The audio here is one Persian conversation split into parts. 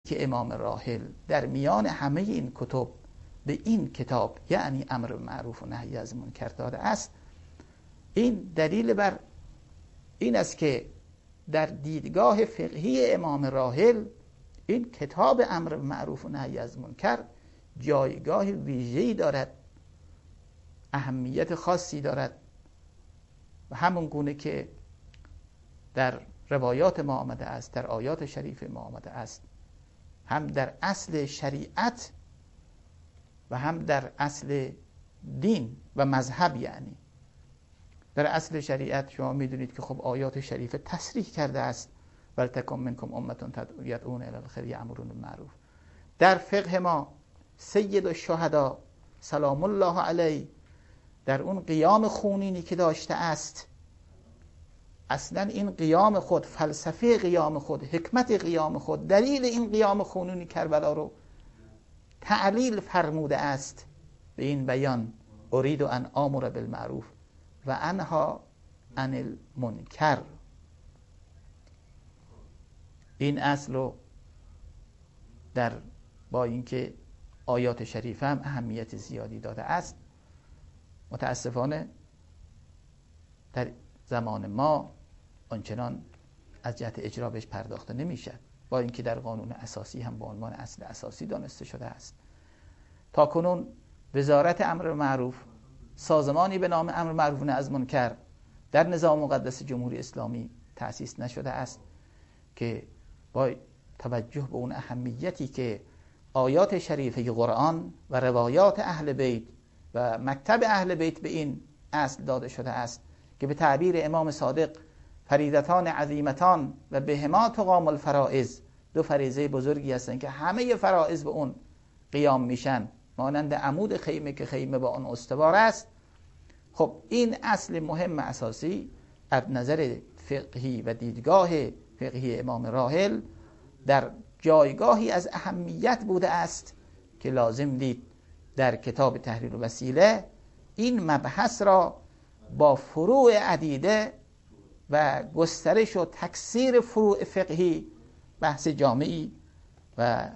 که امام راحل در میان همه این کتب به این کتاب یعنی امر معروف و نهی از منکر داده است، این دلیل بر این است که در دیدگاه فقهی امام راحل این کتاب امر معروف و نهی از منکر جایگاه ویژه‌ای دارد، اهمیت خاصی دارد و همون گونه که در روایات ما آمده است، در آیات شریف ما آمده است، هم در اصل شریعت و هم در اصل دین و مذهب. یعنی در اصل شریعت شما میدونید که خب آیات شریفه تصریح کرده است ولتکن منکم امة یدعون الی الخیر یأمرون بالمعروف. در فقه ما سید الشهدا سلام الله علیه در اون قیام خونینی که داشته است، اصلا این قیام خود، فلسفه قیام خود، حکمت قیام خود، دلیل این قیام خونینی کربلا رو تعلیل فرموده است به این بیان ارید ان آمر بالمعروف و انها عن المنکر. این اصل رو در با اینکه آیات شریفه هم اهمیت زیادی داده است، متاسفانه در زمان ما آنچنان از جهت اجرا بهش پرداخته نمیشد، با اینکه در قانون اساسی هم به عنوان اصل اساسی دانسته شده است. تا کنون وزارت امر معروف، سازمانی به نام امر معروف و نهی از منکر در نظام مقدس جمهوری اسلامی تأسیس نشده است که با توجه به اون اهمیتی که آیات شریفه قرآن و روایات اهل بیت و مکتب اهل بیت به این اصل داده شده است که به تعبیر امام صادق فریضتان عظیمتان و بهما تقام الفرائض، دو فریضه بزرگی هستند که همه فرائض به اون قیام میشن، مانند عمود خیمه که خیمه با اون استوار است. خب این اصل مهم اساسی از نظر فقهی و دیدگاه فقهی امام راحل در جایگاهی از اهمیت بوده است که لازم دید در کتاب تحریر الوسیله این مبحث را با فروع عدیده و گسترش و تکثیر فروع فقهی بحث جامعی و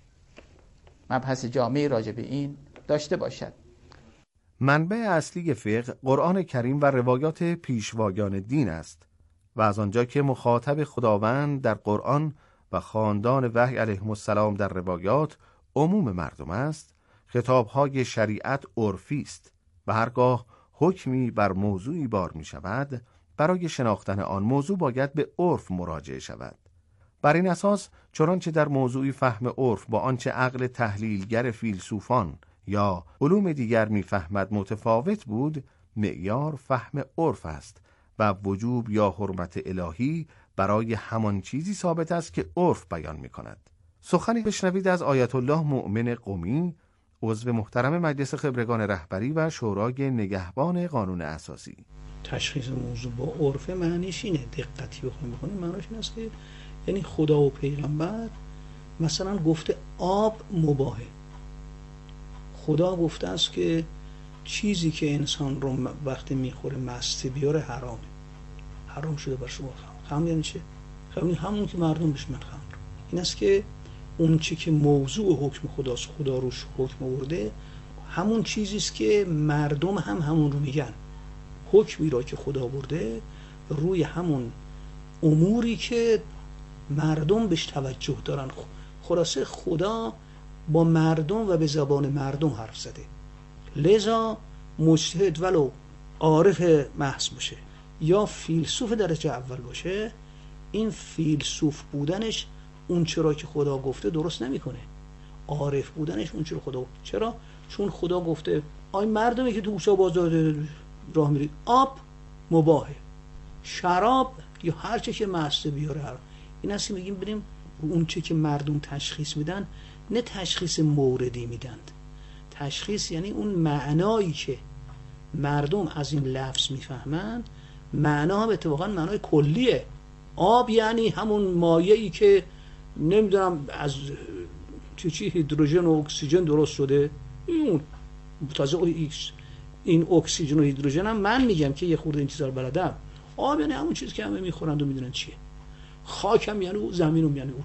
مبحث جامعی راجع به این داشته باشد. منبع اصلی فقه قرآن کریم و روایات پیشوایان دین است و از آنجا که مخاطب خداوند در قرآن و خاندان وحی علیهم السلام در روایات عموم مردم است، خطابهای شریعت عرفی است و هرگاه حکمی بر موضوعی بار می شود، برای شناختن آن موضوع باید به عرف مراجعه شود. بر این اساس چنانچه در موضوعی فهم عرف با آنچه عقل تحلیلگر فیلسوفان یا علوم دیگر میفهمد متفاوت بود، معیار فهم عرف است و وجوب یا حرمت الهی برای همان چیزی ثابت است که عرف بیان می کند. سخنی بشنوید از آیت الله مؤمن قمی، عضو محترم مجلس خبرگان رهبری و شورای نگهبان قانون اساسی. تشخیص موضوع با عرف معنیش اینه، دقتی بخوایم بکنیم معنیش این است که یعنی خدا و پیغمبر مثلا گفته آب مباهه، خدا گفته است که چیزی که انسان رو وقتی میخوره مستی بیاره حرام شده بر شما. خمر یعنی چه؟ خمر همون که مردم بهش میگن خمر. این است که اون چی که موضوع حکم خداست، خدا روش حکم آورده، همون چیزی است که مردم هم همون رو میگن. حکمی را که خدا برده روی همون اموری که مردم بهش توجه دارن. خلاصه خدا با مردم و به زبان مردم حرف زده، لذا مجتهد ولو عارف محض باشه یا فیلسوف درجه اول باشه، این فیلسوف بودنش اون چرا که خدا گفته درست نمیکنه، عارف بودنش اون چرا خدا. چرا؟ چون خدا گفته آی مردمی که تو کوچه بازار راه میرید آب مباهه، شراب یا هر چه که مسته بیاره حرام. این است که میگیم بریم اون چه که مردم تشخیص میدن، نه تشخیص موردی میدند. تشخیص یعنی اون معنایی که مردم از این لفظ میفهمند، معنا هم اتفاقا معنای کلیه. آب یعنی همون مایعی که نمیدونم از چی هیدروژن و اکسیژن درست شده، اون تازه این اکسیژن و هیدروژن هم من میگم که یه خورده این چیزا رو بلدم. آب یعنی همون چیزی که همه میخورند و میدونن چیه. خاک هم یعنی او، زمین هم یعنی او.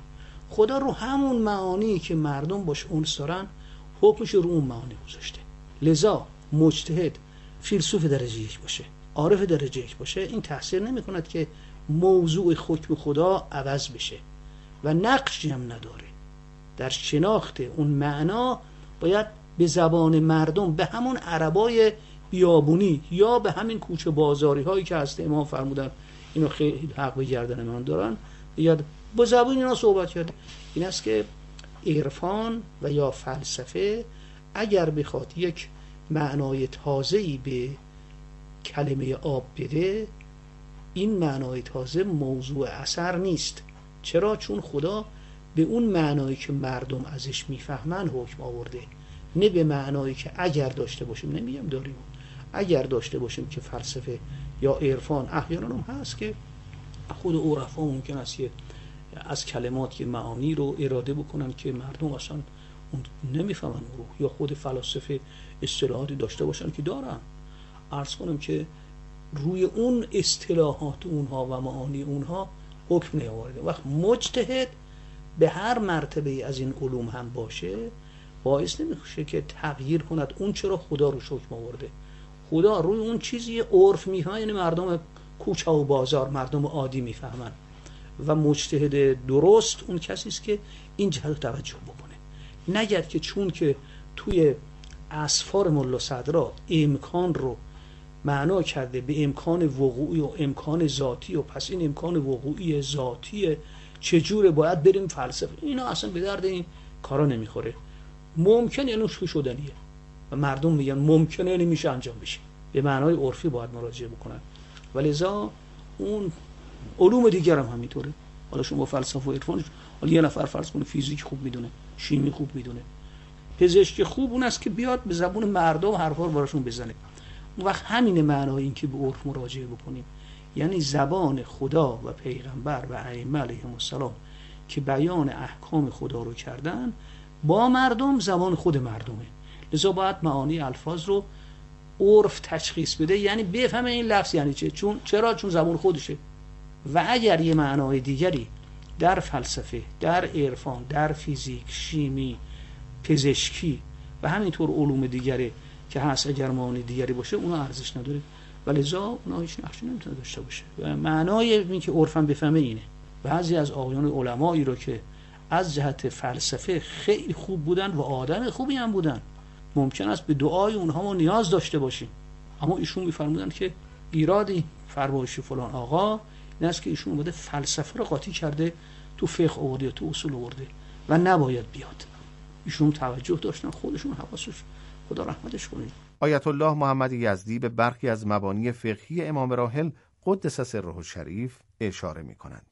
خدا رو همون معانی که مردم باش انس دارن حکمش رو اون معانی گذاشته. لذا مجتهد فیلسوف درجه یک باشه، عارف درجه یک باشه، این تأثیر نمی کند که موضوع حکم خدا عوض بشه و نقشی هم نداره در شناخت اون معنا. باید به زبان مردم، به همون عربای بیابونی یا به همین کوچه بازاری هایی که هست امام فرمودن اینو خیلی حق به گردن من دارن، یاد با زبان اینا صحبت کرد. این است که عرفان و یا فلسفه اگر بخواد یک معنای تازه‌ای به کلمه آب بده، این معنای تازه موضوع اثر نیست. چرا؟ چون خدا به اون معنایی که مردم ازش میفهمن حکم آورده، نه به معنایی که اگر داشته باشیم، نمیگم داریم، اگر داشته باشیم که فلسفه یا عرفان احیانا هم هست که خود عرفا ممکن است که از کلمات که معانی رو اراده بکنن که مردم اصلا نمیفهمن رو، یا خود فلاسفه اصطلاحاتی داشته باشن که دارن. عرض کنم که روی اون اصطلاحات اونها و معانی اونها حکم نیاورده. وقت مجتهد به هر مرتبه از این علوم هم باشه باعث نمیشه که تغییر کند اون چرا خدا رو حکم آورده. خدا روی اون چیزی عرف میفهمه، یعنی مردم کوچه و بازار، مردم عادی میفهمن، و مجتهد درست اون کسی است که این جهت توجه بکنه، نگرد که چون که توی اسفار ملا صدرا امکان رو معنا کرده به امکان وقوعی و امکان ذاتی و پس این امکان وقوعی ذاتی چجوره باید بریم فلسفه، اینا اصلا به درد این کارا نمیخوره. ممکن یعنی شدنیه و مردم میگن ممکنه یعنی میشه انجام بشه، به معنای عرفی باید مراجعه بکنن. ولذا اون علوم دیگر هم همینطوره. حالا شما فلسفه و عرفان، حالا یه نفر فرض کنه فیزیک خوب میدونه، شیمی خوب میدونه، پزشک خوب اون است که بیاد به زبون مردم حرفا رو براشون بزنه. اون وقت همین معنای این که به عرف مراجعه بکنیم، یعنی زبان خدا و پیغمبر و ائمه علیهم السلام که بیان احکام خدا رو کردن با مردم زبان خود مردمه. لذا باید معانی الفاظ رو عرف تشخیص بده، یعنی بفهمه این لفظ یعنی چه. چرا؟ چون زبان خودشه. و اگر یه معنای دیگری در فلسفه، در عرفان، در فیزیک، شیمی، پزشکی و همینطور علوم دیگری که هست، اگر معانی دیگری باشه اونا ارزش نداره، ولذا اونا هیچ نقشی نمیتونه داشته باشه. و معنای این که عرفم بفهمه اینه. بعضی از آقایان علمایی رو که از جهت فلسفه خیلی خوب بودن و آدم خوبی هم بودن، ممکن است به دعای اونها ما نیاز داشته باشیم، اما ایشون میفرمودن که ایرادی فرمایش فلان آقا این است که ایشون اومده فلسفه رو قاطی کرده، تو فقه آورده، تو اصول آورده و نباید بیاد. ایشون توجه داشتن، خودشون حواسش، خدا رحمتش کنه. آیت الله محمد یزدی به برخی از مبانی فقهی امام راحل قدس سره الشریف اشاره می‌کنند.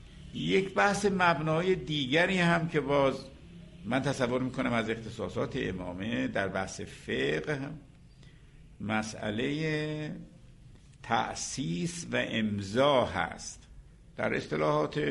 یک بحث مبنای دیگری هم که باز من تصور میکنم از اختصاصات امامه در بحث فقه، مسئله تأسیس و امضا هست. در اصطلاحات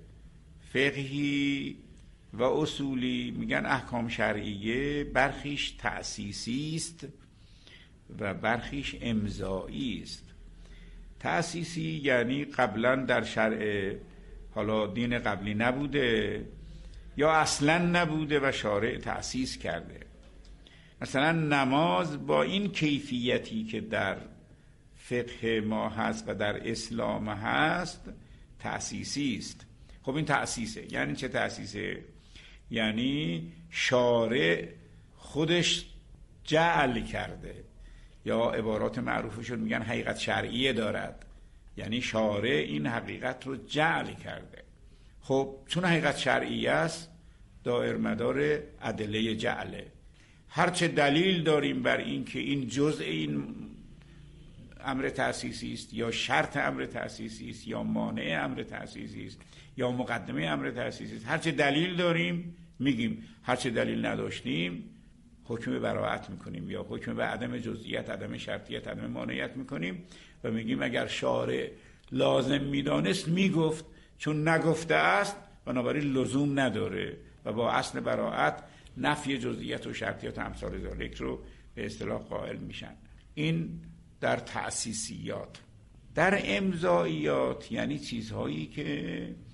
فقهی و اصولی میگن احکام شرعیه برخیش تأسیسی است و برخیش امضایی است. تأسیسی یعنی قبلا در شرع، حالا دین قبلی نبوده یا اصلا نبوده و شارع تأسیس کرده. مثلا نماز با این کیفیتی که در فقه ما هست و در اسلام هست تأسیسی است. خب این تأسیسه. یعنی چه تأسیسه؟ یعنی شارع خودش جعل کرده، یا عبارات معروفشون میگن حقیقت شرعیه دارد، یعنی شارع این حقیقت رو جعل کرده. خب چون حقیقت شرعیه است دایر مدار ادله جعله. هرچه دلیل داریم بر این که این جزء این امر تأسیسی است یا شرط امر تأسیسی است یا مانع امر تأسیسی است یا مقدمه امر تأسیسی است، هرچه دلیل داریم میگیم، هرچه دلیل نداشتیم حکم براءت میکنیم یا حکم به عدم جزئیت، عدم شرطیت، عدم مانعیت میکنیم و میگیم اگر شارع لازم میدانست میگفت، چون نگفته است بنابراین لزوم نداره و با اصل براءت نفی جزئیت و شرطیت و امثال ذالک رو به اصطلاح قائل میشن. این در تأسیسیات. در امضاییات یعنی چیزهایی که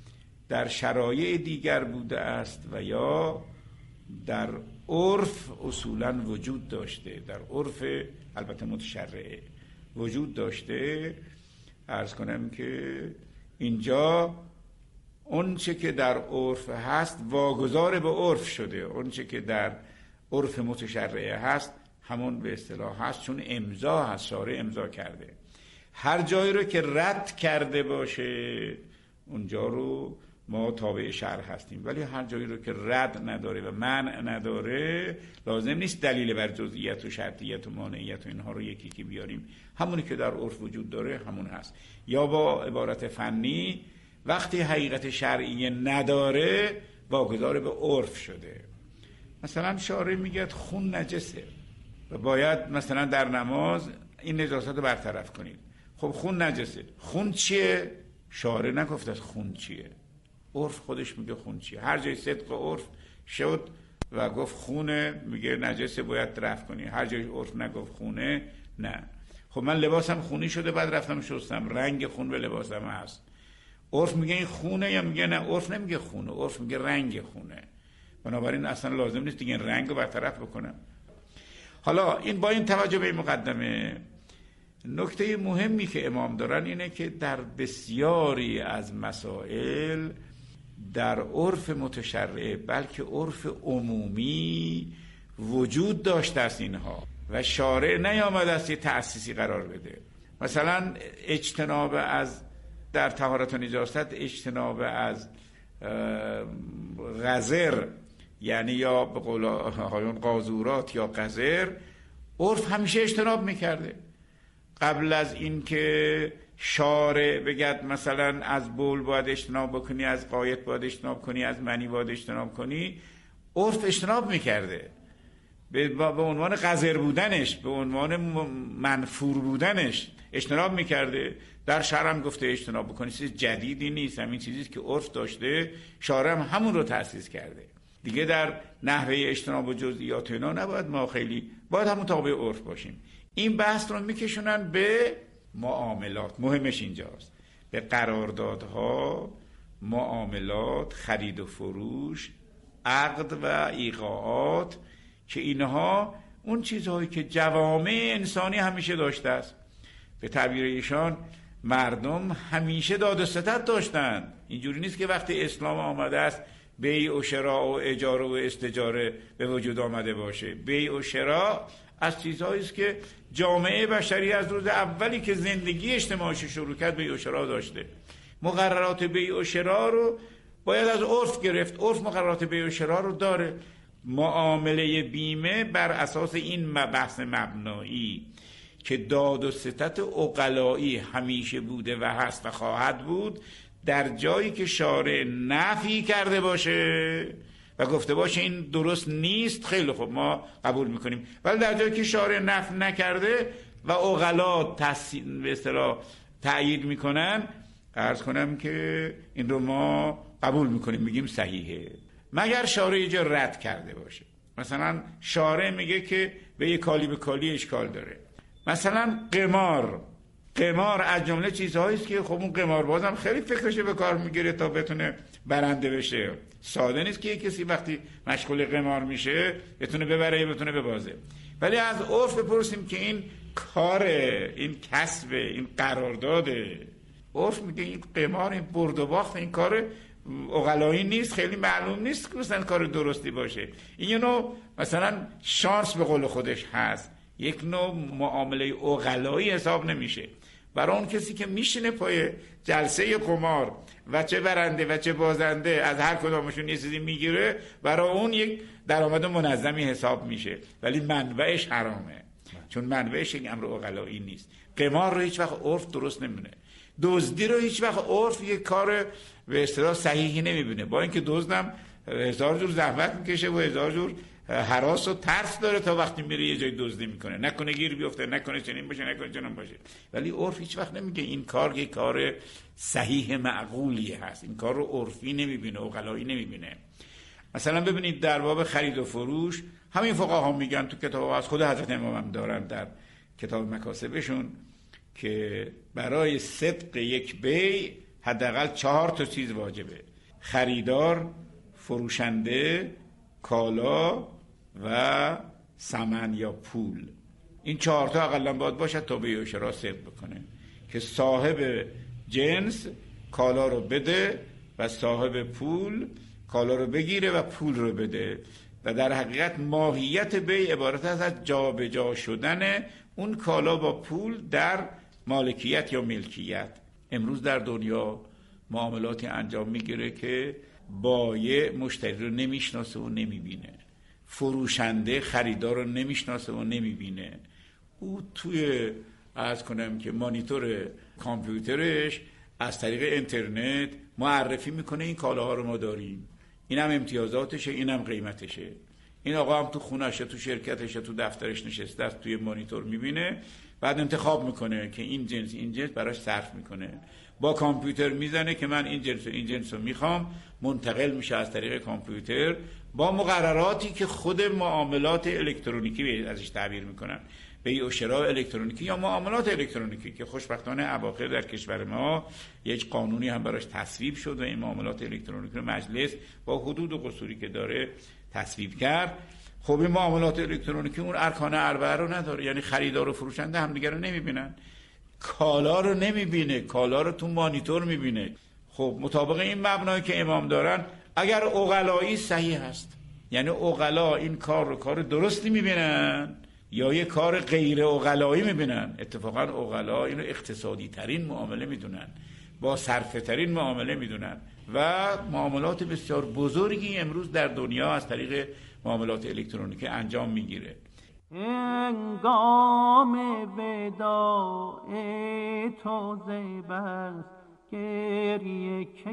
در شرایع دیگر بوده است و یا در عرف اصولا وجود داشته، در عرف البته متشرعه وجود داشته. عرض کنم که اینجا اون چه که در عرف هست واگذار به عرف شده، اون چه که در عرف متشرعه هست همون به اصطلاح هست، چون امضا هست، شارع امضا کرده. هر جایی رو که رد کرده باشه اونجا رو ما تابع شرع هستیم، ولی هر جایی رو که رد نداره و منع نداره لازم نیست دلیل بر جزئیت و شرطیت و مانعیت و اینها رو یکی که بیاریم، همونی که در عرف وجود داره همون هست. یا با عبارت فنی وقتی حقیقت شرعی نداره واگذار به عرف شده. مثلا شارع میگه خون نجسه و باید مثلا در نماز این نجاست رو برطرف کنید. خب خون نجسه، خون چیه؟ شارع نگفته خون چیه، عرف خودش میگه خون چیه. هر جای صدق عرف شد و گفت خونه میگه نجسه باید رفع کنی، هر جای عرف نگفت خونه نه. خب من لباسم خونی شده بعد رفتم شستم، رنگ خون به لباسم هست، عرف میگه این خونه یا میگه نه؟ عرف نمیگه خونه، عرف میگه رنگ خونه. بنابراین اصلا لازم نیست دیگه رنگ رو برطرف بکنم. حالا این با این توجه به این مقدمه، نکته مهمی که امام دارن اینه که در بسیاری از مسائل در عرف متشرعه بلکه عرف عمومی وجود داشته است اینها و شارع نیامده است یه تأسیسی قرار بده. مثلا اجتناب از در طهارت و نجاست اجتناب از غزر، یعنی یا به قول آقایون قاذورات یا قذر، عرف همیشه اجتناب میکرده. قبل از این که شارع بگد مثلا از بول باید اجتناب بکنی، از غایط باید اجتناب کنی، از منی باید اجتناب کنی، عرف اجتناب میکرده به عنوان قذر بودنش، به عنوان منفور بودنش اجتناب میکرده. در شرع هم گفته اجتناب بکنی، چیز جدیدی نیست، همین چیزیست که عرف داشته، شارع هم همون رو تأسیس کرده دیگه. در نحوه اجتناب و جزئیات اینا نباید ما خیلی، باید همون تابع عرف باشیم. این بحث رو میکشونن به معاملات، مهمش اینجاست، به قراردادها، معاملات، خرید و فروش، عقد و ایقاعات، که اینها اون چیزهایی که جوامع انسانی همیشه داشته است. به تعبیر ایشان مردم همیشه داد و ستد داشتن. اینجوری نیست که وقتی اسلام آمده است بیع و شراء و اجاره و استجاره به وجود آمده باشه. بیع و شراء از چیزهایی است که جامعه بشری از روز اولی که زندگی اجتماعیش شروع کرد بیع و شراء داشته. مقررات بیع و شراء رو باید از عرف گرفت، عرف مقررات بیع و شراء رو داره. معامله بیمه بر اساس این بحث مبنایی که داد و ستد عقلایی همیشه بوده و هست و خواهد بود، در جایی که شارع نفی کرده باشه و گفته باشه این درست نیست، خیلی خوب ما قبول میکنیم، ولی در جایی که شارع نفی نکرده و عقلا به اصطلاح تأیید میکنن، عرض کنم که این رو ما قبول میکنیم، میگیم صحیحه، مگر شارع یه جا رد کرده باشه. مثلا شارع میگه که به یه کالی به کالی اشکال داره. مثلا قمار از جمله چیزهایی است که خب اون قمارباز هم خیلی فکرش به کار میگیره تا بتونه برنده بشه. ساده نیست که کسی وقتی مشغول قمار میشه بتونه ببره یا بتونه ببازه. ولی از عرف بپرسیم که این کاره، این کسب، این قرارداده، عرف میگه این قمار، این برد و باخت، این کار عقلایی نیست، خیلی معلوم نیست که مثلا کار درستی باشه. این یه نوع مثلا شانس به قول خودش هست، یک نوع معامله عقلایی حساب نمیشه. برای اون کسی که میشینه پای جلسه قمار و چه برنده و چه بازنده از هر کدامشون یه چیزی میگیره، برای اون یک درآمد منظمی حساب میشه، ولی منبعش حرامه، چون منبعش یک امر عقلایی نیست. قمار رو هیچ وقت عرف درست نمیبینه، دزدی رو هیچ وقت عرف یک کار به اصطلاح صحیحی نمیبینه، با اینکه دزدم هزار جور زحمت میکشه و هزار جور هراس و ترس داره تا وقتی میره یه جای دزدی میکنه، نکنه گیر بیفته، نکنه چنین باشه، نکنه چنین باشه. ولی عرف هیچ وقت نمیگه این کار یک کار صحیح معقولی هست، این کار رو عرفی نمیبینه، عقلایی نمیبینه. مثلا ببینید در باب خرید و فروش همین فقها میگن، تو کتاب از خود حضرت امام هم دارن در کتاب مکاسبشون، که برای صدق یک بیع حداقل 4 تا چیز واجبه. خریدار، فروشنده، کالا و ثمن یا پول. این 4 تا اقلا باید باشد تا بیع و شرا صدق بکنه که صاحب جنس کالا رو بده و صاحب پول کالا رو بگیره و پول رو بده. و در حقیقت ماهیت بیع عبارت است از جابجا شدن اون کالا با پول در مالکیت یا ملکیت. امروز در دنیا معاملاتی انجام میگیره که بایع مشتری رو نمیشناسه و نمیبینه، فروشنده خریدار رو نمیشناسه و نمیبینه. او توی عرض کنم که مانیتور کامپیوترش از طریق اینترنت معرفی میکنه این کالاها رو ما داریم، اینم امتیازاتشه، اینم قیمتشه. این آقا هم تو خونهشه، تو شرکتشه، تو دفترش نشسته است، توی مانیتور میبینه، بعد انتخاب میکنه که این جنس براش صرف میکنه. با کامپیوتر میزنه که من این جنس رو میخوام، منتقل میشه از طریق کامپیوتر با مقرراتی که خود معاملات الکترونیکی ازش تعبیر میکنن، بیع و شراء الکترونیکی یا معاملات الکترونیکی، که خوشبختانه اواخر در کشور ما یک قانونی هم براش تصویب شد و این معاملات الکترونیکی رو مجلس با حدود و قصوری که داره تصویب کرد. خب این معاملات الکترونیکی اون ارکان اربعه رو نداره، یعنی خریدار و فروشنده همدیگه رو نمیبینن، کالا رو نمیبینه، کالا رو تو مانیتور میبینه. خب مطابق این مبنایی که امام دارن، اگر عقلایی صحیح هست، یعنی عقلا این کار رو کار درستی میبینن یا یه کار غیر عقلایی میبینن. اتفاقا عقلا اینو اقتصادی ترین معامله میدونن، با صرفه ترین معامله میدونن و معاملات بسیار بزرگی امروز در دنیا از طریق معاملات الکترونیکی انجام میگیره. هنگام وداع تو زیبست گریه که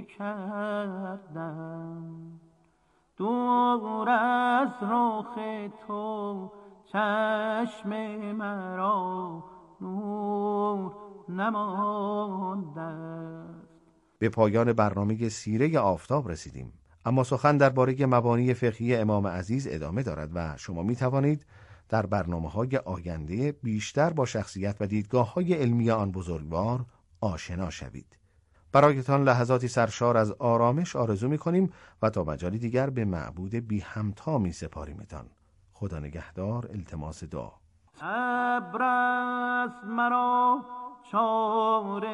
کردم، دور از رخ تو چشم مرا نور نمانده. به پایان برنامه سیره آفتاب رسیدیم، اما سخن درباره مبانی فقهی امام عزیز ادامه دارد و شما می توانید در برنامه‌های آینده بیشتر با شخصیت و دیدگاه‌های علمی آن بزرگوار آشنا شوید. برایتان لحظاتی سرشار از آرامش آرزو می‌کنیم و تا مجالی دیگر به معبود بی همتا می‌سپاریمتان. خدا نگهدار. التماس دعا. ابر است مرا چاره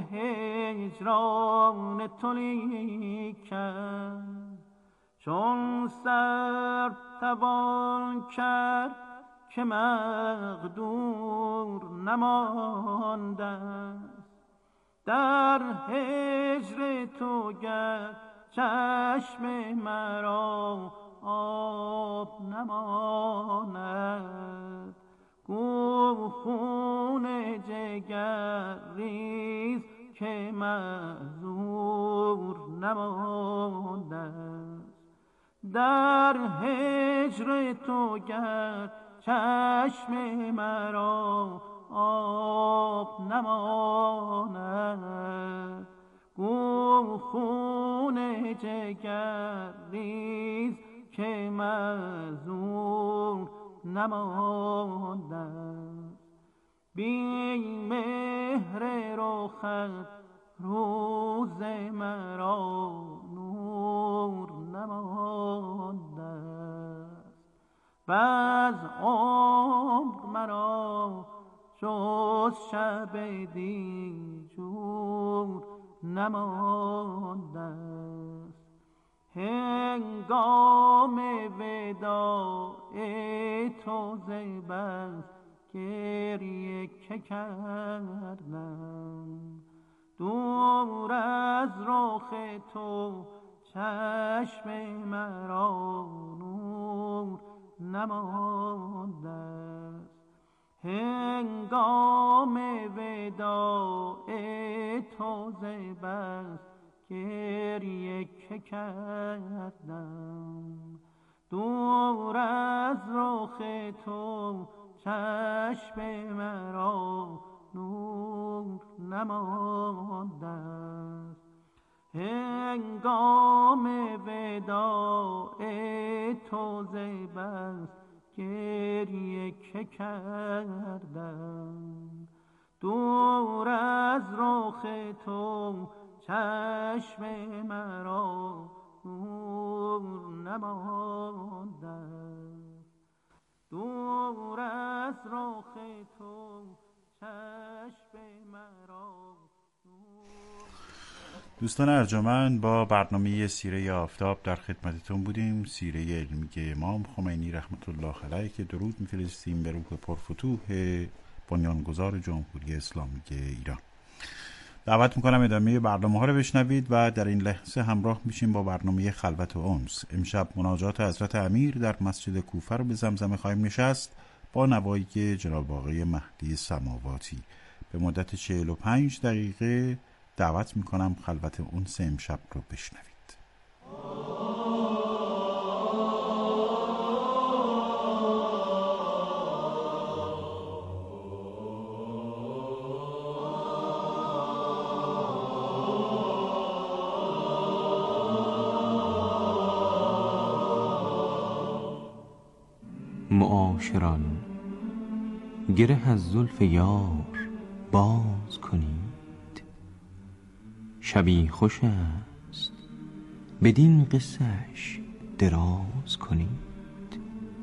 هجران تو لیکن، چون سر توان کرد که مقدور نمانده. در هجر تو گر چشم مرا آب نماند، گو خون جگر ریز که معذور نمانده. در هجر تو گر چشم مرا آب نماند، گو خون جگر ریز که معذور نمانده. بی مهر رخت روز مرا نور نمانده، وز عمر مرا جز شب دیجور نمانده. هنگام وداع تو زیبست گریه که کردم، دور از رخ تو چشم مرا نور نمانده. هنگام وداع تو زیبست گریه که کردم، دور از رخ تو چشم مرا نور نمانده. هنگام وداع تو زیبست گریه که کردم، دور از رخ تو چشم مرا دور نمانده، دور از رخ تو چشم مرا. دوستان ارجمند، با برنامه سیره آفتاب در خدمتتون بودیم. سیره علمی امام خمینی رحمت الله علیه که درود میفرستیم به روح پرفتوح بنیانگذار جمهوری اسلامی ایران. دعوت میکنم ادامه برنامه ها رو بشنوید و در این لحظه همراه میشیم با برنامه خلوت و انس. امشب مناجات حضرت امیر در مسجد کوفه رو به زمزمه خواهیم نشست با نوایی جناب آقای مهدی سماواتی. به مدت 45 دقیقه دعوت میکنم خلوت انس امشب رو بشنوید. معاشران، گره از زلف یار باز کنید، شبی خوش است بدین قصه‌اش دراز کنید.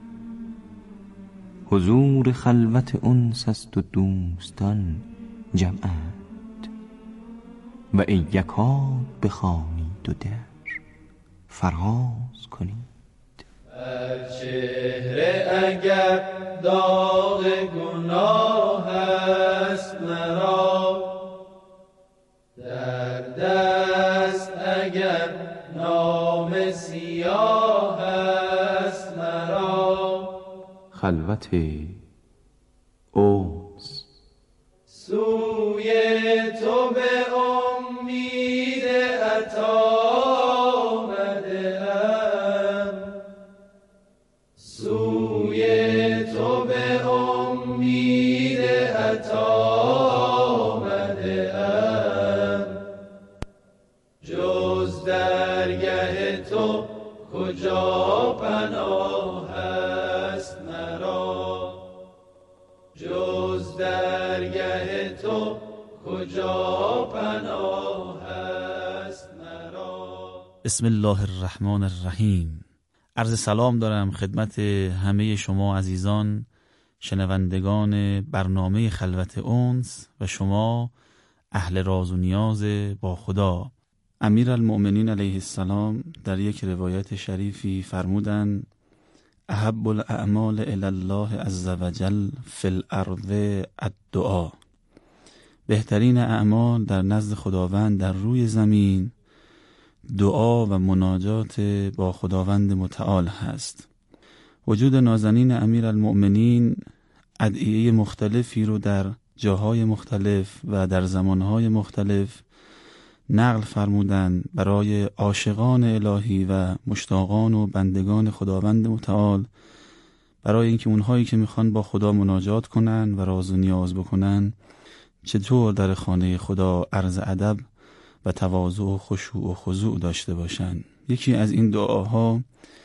حضور خلوت انس است و دوستان جمعند، و ای یکاد بخوانید و در فراز کنید. چهره اگر داغ گناه است مرا، در دست اگر نام سیاه است مرا، خلوت انس سوی تو به امید عطا کجا پناه است مرا، جز درگه تو کجا پناه است مرا. بسم الله الرحمن الرحیم. عرض سلام دارم خدمت همه شما عزیزان شنوندگان برنامه خلوت انس و شما اهل راز و نیاز با خدا. امیرالمؤمنین علیه السلام در یک روایت شریفی فرمودند: احب الاعمال الی الله عز وجل فی الارض الدعا. بهترین اعمال در نزد خداوند در روی زمین دعا و مناجات با خداوند متعال هست. وجود نازنین امیرالمؤمنین ادعیه مختلفی رو در جاهای مختلف و در زمانهای مختلف نقل فرمودند برای عاشقان الهی و مشتاقان و بندگان خداوند متعال، برای اینکه اونهایی که میخوان با خدا مناجات کنن و راز و نیاز بکنن چطور در خانه خدا عرض ادب و تواضع و خشوع و خضوع داشته باشن. یکی از این دعاها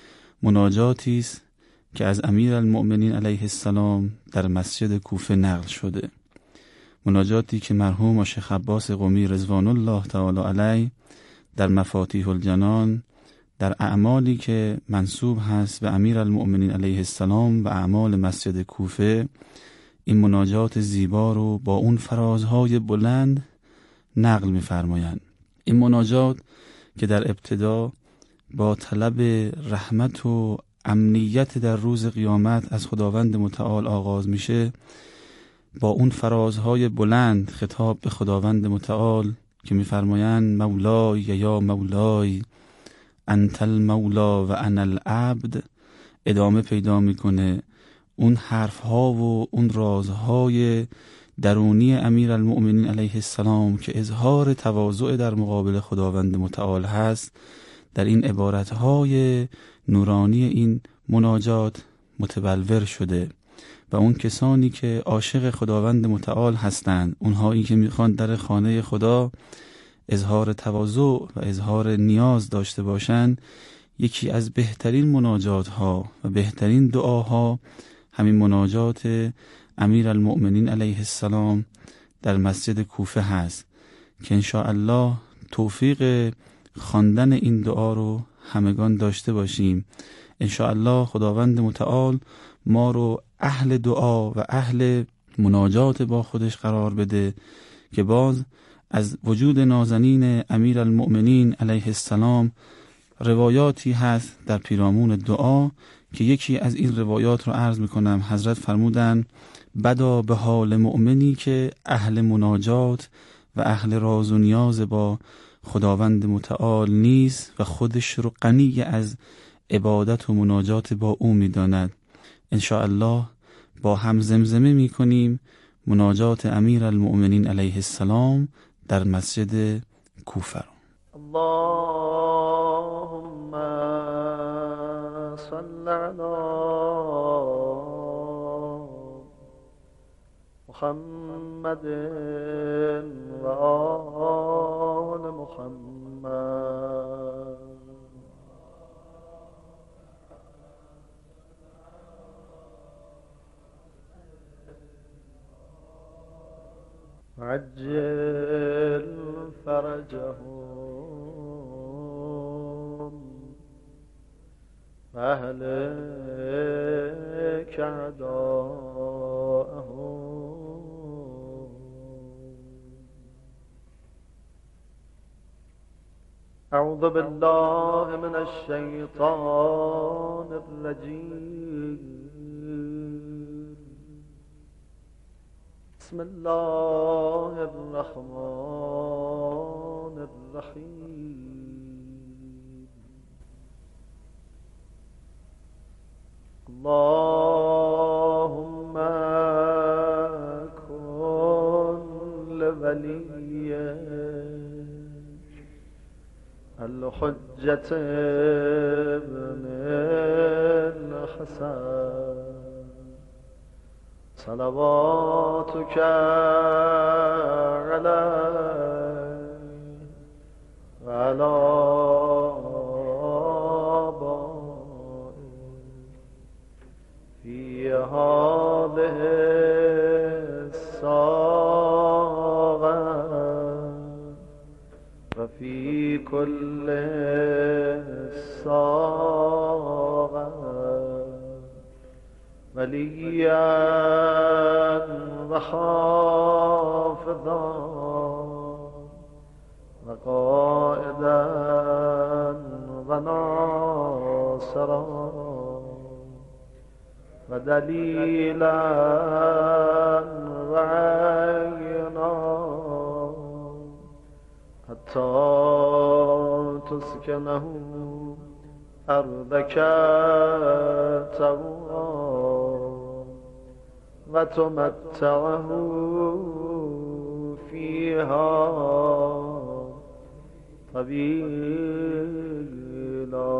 مناجاتی است که از امیرالمؤمنین علیه السلام در مسجد کوفه نقل شده، مناجاتی که مرحوم شیخ عباس قمی رضوان الله تعالی علیه در مفاتیح الجنان در اعمالی که منسوب هست به امیرالمؤمنین علیه السلام و اعمال مسجد کوفه این مناجات زیبا رو با اون فرازهای بلند نقل می‌فرمایند. این مناجات که در ابتدا با طلب رحمت و امنیت در روز قیامت از خداوند متعال آغاز میشه، با اون فرازهای بلند خطاب به خداوند متعال که می‌فرمایند مولای یا مولای انت المولا و انا العبد ادامه پیدا میکنه. اون حرفها و اون رازهای درونی امیرالمؤمنین علیه السلام که اظهار تواضع در مقابل خداوند متعال هست در این عبارتهای نورانی این مناجات متبلور شده و اون کسانی که عاشق خداوند متعال هستند، اونهایی که میخوان در خانه خدا اظهار تواضع و اظهار نیاز داشته باشند، یکی از بهترین مناجات ها و بهترین دعاها همین مناجات امیرالمؤمنین علیه السلام در مسجد کوفه هست که انشاءالله توفیق خواندن این دعا رو همگان داشته باشیم. انشاءالله خداوند متعال ما رو اهل دعا و اهل مناجات با خودش قرار بده که باز از وجود نازنین امیر المؤمنین علیه السلام روایاتی هست در پیرامون دعا که یکی از این روایات رو عرض میکنم. حضرت فرمودن بدا به حال مؤمنی که اهل مناجات و اهل راز و نیاز با خداوند متعال نیست و خودش رو غنی از عبادت و مناجات با او میداند. انشاءالله با هم زمزمه میکنیم مناجات امیر المؤمنین علیه السلام در مسجد کوفه. اللهم صل علی محمد و آل محمد. عجل فرجهم أهلك أعداءهم. أعوذ بالله من الشيطان الرجيم. بسم الله الرحمن الرحيم. اللهم كن لوليك الحجة ابن الحسن صلواتك عليه وعلى آبائه في هذه الساعة وفي كل ساعة وليا وحافظا وقائدا وناصرا ودليلا وعينا حتى تسكنه أرضك طوعا وتمتعه فيها طويلا.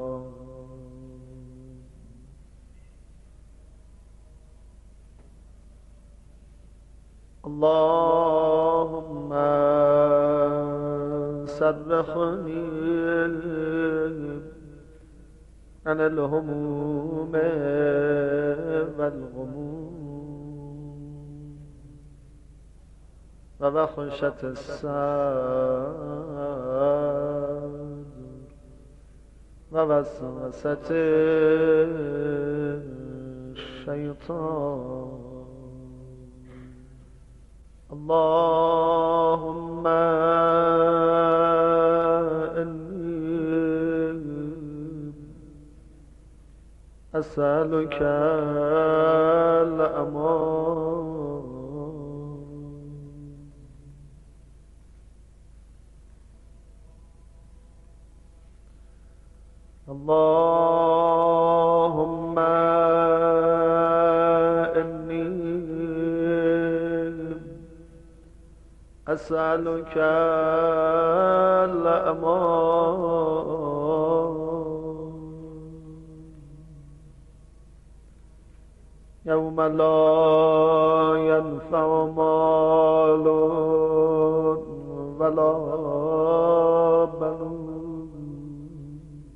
اللهم سرحني عن الهموم والغموم ووحشة الصدر ووسوسة الشيطان. اللهم أسألك الأمان اللهم إني أسألك الأمان يوم لا ينفع مال ولا بنون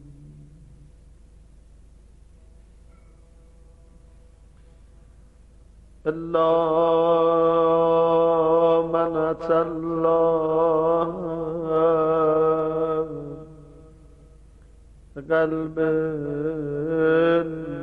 إلا من أتى الله قلب